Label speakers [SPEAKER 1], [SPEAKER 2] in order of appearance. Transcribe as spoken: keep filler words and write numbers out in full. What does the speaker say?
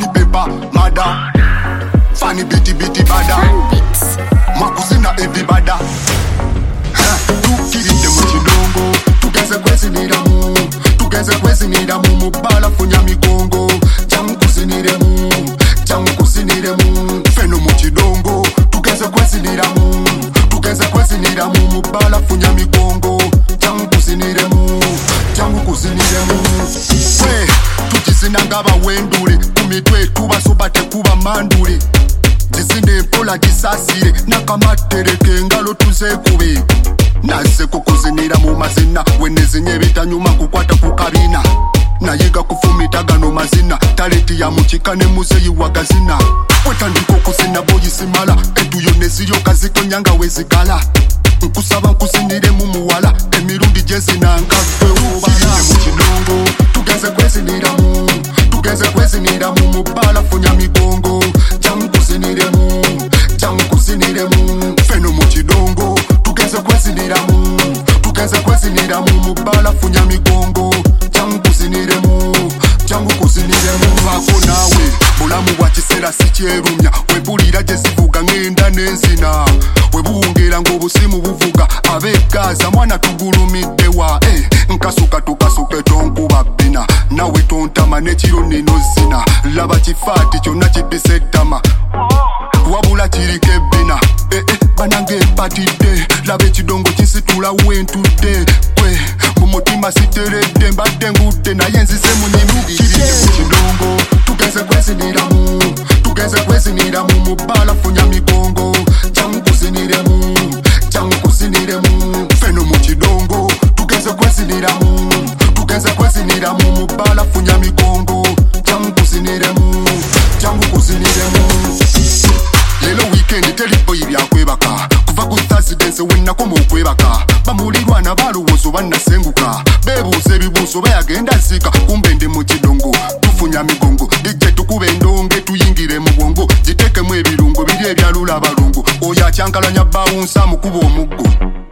[SPEAKER 1] Funny paper, mada. Funny bitty bitty bada. Makusina everybody. Tukirite mu kidongo, tugeze kwezinira mu, tugeze kwezinira mu mubala funya migongo. Jangu kuzinire mu, jangu kuzinire mu, feno mu kidongo, tugeze kwezinira mu, tugeze kwezinira mu mubala funya migongo. Jangu kuzinire mu, jangu kuzinire mu. We, tukizinanga bawendule, kumitwe tuba sobate kuba mandule. Jisinde mpola jisasire, nakamatereke ngalo tuzekube. Naze kukuzinira mu mazina, wenezinye bitanyuma kukwata kukabina. Nayiga kufumita gano mazina, taleti ya muchikane muzeyi wagazina. Wetandiko kuzina boyisimala, etuyo neziyo kaziko nyanga wezikala. Nkusaba nkuzinire mu muwala, emirundi jezina nkakwe ubala. Mu kidongo, tugeze kwezinira mu, tugeze kwezinira mu mubala funya migongo. Jangu kuzinire mu, jangu kuzinire mu, feno mu kidongo, tugeze kwezinira mu, tugeze kwezinira mu mubala funya migongo. Jangu kuzinire mu, jangu kuzinire mu. Wako nawe, bulamu bwa kiseera si kyerumya, webulira gye zivuga ngenda n'enzina. Webuwungera ng'obusimu buvuga, abeegaza mwana tugulumiddewa. Eh, nkasuka tukasuke tonkuba bbina, nawe tontama n'ekiro nino zina. Laba kifaati kyonna kipise ettama, wabula kiriko ebbina. Eh, eh, banange mpatidde, laba ekidongo kinsitula wentudde. Kwe, mu mutima siteredde, mbadde ngudde naye nzize munyimidde. Mu kidongo, tugeze kwezinira mu, tugeze kwezinira mu mubala funya migongo. Jangu kuzinire mu, jangu kuzinire mu, feno mu kidongo, tugeze kwezinira mu, tugeze kwezinira mu mubala funya migongo. Jangu kuzinire mu, jangu kuzinire mu. Lelo weekend teliboyi byakwebaka, kuva ku Thursday nze wenakoma okwebaka. Bamulirwana balowooza bannasenguka, beebuuza ebibuuzo bayagenda zika, kumbe ndi mu kidongo tufunya migongo. Dijje tukube endonge tuyingire mu bwongo, gitekemu ebirungo biri ebyalula abalongo. Oyo akyankalanya bawunsa mukuba omuggo.